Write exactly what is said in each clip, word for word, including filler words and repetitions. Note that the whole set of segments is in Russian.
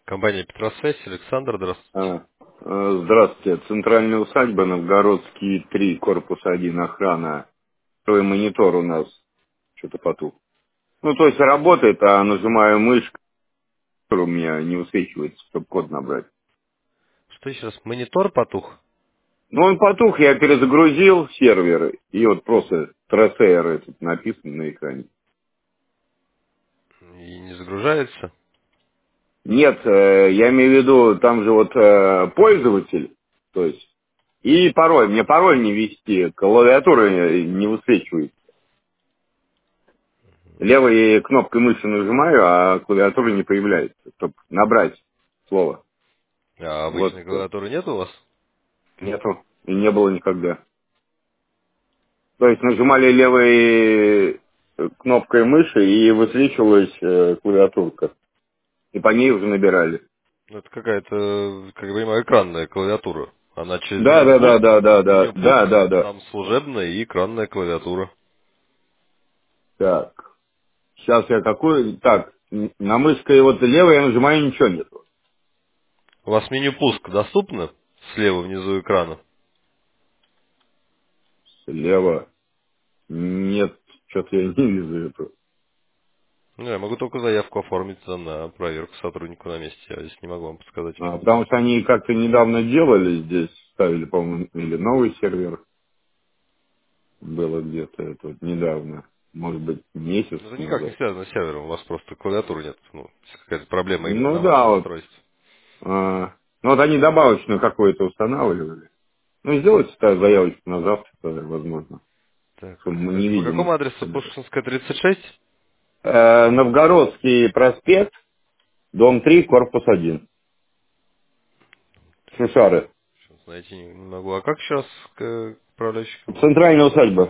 Компания Петросвязь, Александр, здравствуйте. А, э, Здравствуйте. Центральная усадьба, Новгородский три, корпус один, охрана. Второй монитор у нас что-то потух. Ну, то есть работает, а нажимаю мышку, у меня не высвечивается, чтобы код набрать. Что еще раз? Монитор потух Ну, он потух, я перезагрузил сервер, и вот просто трасейер этот написан на экране. и не загружается. Нет, э, я имею в виду, там же вот э, пользователь, то есть, и пароль. Мне пароль не ввести, клавиатура не высвечивается. Левой кнопкой мыши нажимаю, а клавиатура не появляется, чтобы набрать слово. А Вот обычной что. клавиатуры нет у вас? Нету. И не было никогда. То есть нажимали левой э, кнопкой мыши и высвечивалась э, клавиатурка. И по ней уже набирали. Ну, это какая-то, как я понимаю, экранная клавиатура. Она через Да, меню да, да, пуск, да, да, да, меню да, пуск, да, да. там служебная и экранная клавиатура. Так. Сейчас я какой... Так, н- на мышкой вот левой я нажимаю, ничего нету. У вас меню пуск доступно? Слева внизу экрана. Слева. Нет, что-то я не вижу этого. Ну, я могу только заявку оформить за- на проверку сотруднику на месте. Я здесь не могу вам подсказать. А, потому что они как-то недавно делали здесь, ставили, по-моему, или новый сервер было где-то, это вот недавно, может быть, месяц Это никак не назад. связано с сервером, у вас просто клавиатуры нет. Ну, какая-то проблема именно Ну на да, вашем вот. устройстве. а, ну вот они добавочную какую-то устанавливали. Ну сделайте тогда заявочку на завтра, тогда, возможно, Так, чтобы мы не это по видим. какому адресу? Пушкинская, тридцать шесть? Э, Новгородский проспект, дом три, корпус один. Шушары. Сейчас найти не не могу. А как сейчас к управляющей компании? Центральная усадьба.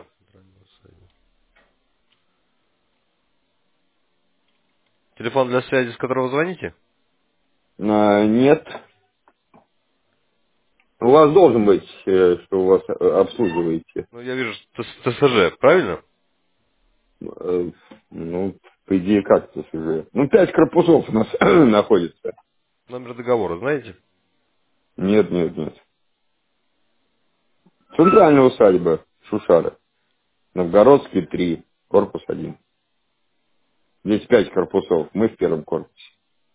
Телефон для связи, с которого звоните? А, нет. У вас должен быть, э, что у вас э, обслуживаете. Ну, я вижу, что Т- ТСЖ, правильно? Э, Ну, по идее, как это уже? Ну, пять корпусов у нас находится. Номер договора, знаете? Нет, нет, нет. Центральная усадьба Шушара. Новгородский три, корпус один. Здесь пять корпусов. Мы в первом корпусе.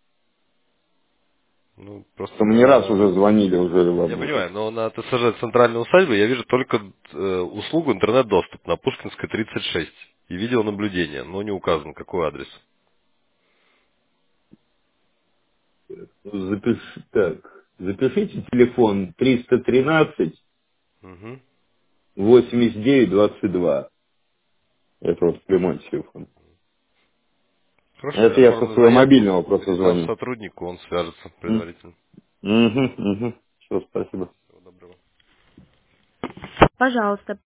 Ну, просто Что мы не раз на... уже звонили уже Я вам уже. понимаю, но на ТСЖ центральной усадьбы я вижу только э, услугу интернет-доступ на Пушкинской, тридцать шесть. И видеонаблюдение, но не указан, какой адрес. Запиш... Так, запишите телефон триста тринадцать Угу. восемьдесят девять двадцать два. Это вот прямой телефон. Хорошо, я Это я со оформлю своего заявку, мобильного просто передам звоню. сотруднику, он свяжется предварительно. Угу, угу. Все, спасибо. Всего доброго. Пожалуйста.